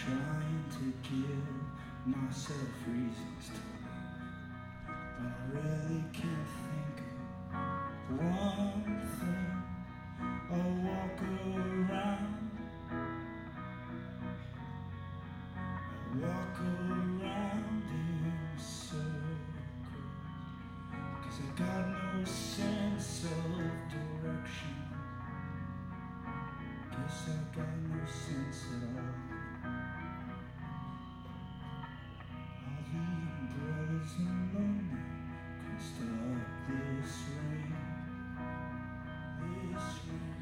trying to give myself reasons to live, but I really can't think of one thing. I walk around in circles, 'cause I got no sense of direction. Guess I got no sense at all. All the umbrellas in London can stop this rain. This rain,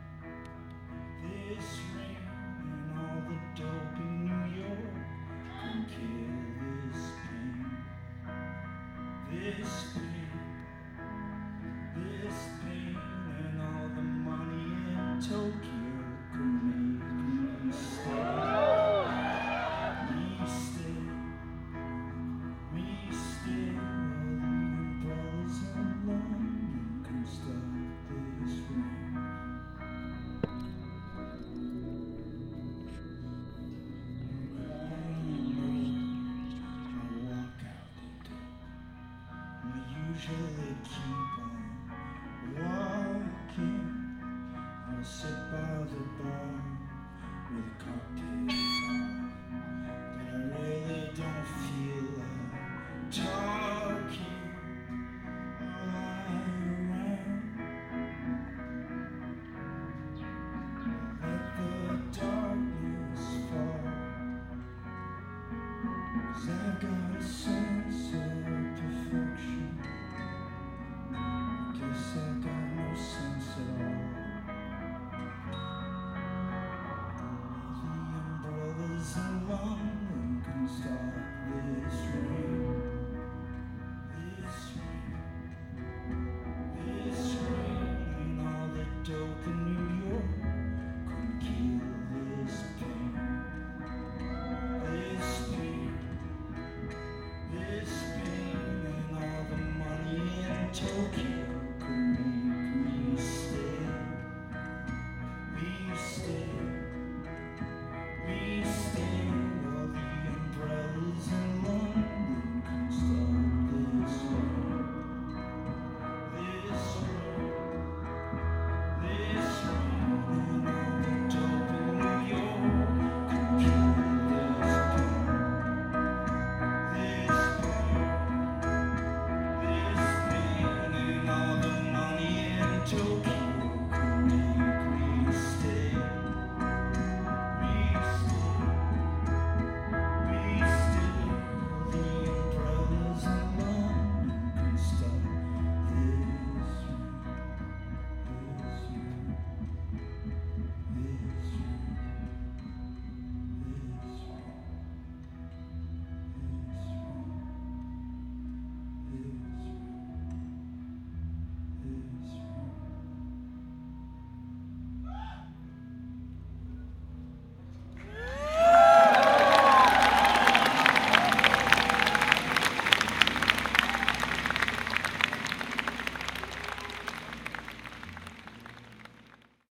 this rain, and all the dope in New York can kill this pain. This pain, this pain, and all the money in Tokyo could make me stay. Me stay, me stay. All the umbrellas in London can stop this rain. Usually keep on walking. I'll sit by the bar with a cocktails on, but I really don't feel like talking. Lie around, let the darkness fall, 'cause I've got a sense of perfection. Guess I got no sense at all. The umbrellas in London can stop this rain. This rain, this rain, and all the dope in New York can kill this pain. This pain, this pain, and all the money in Tokyo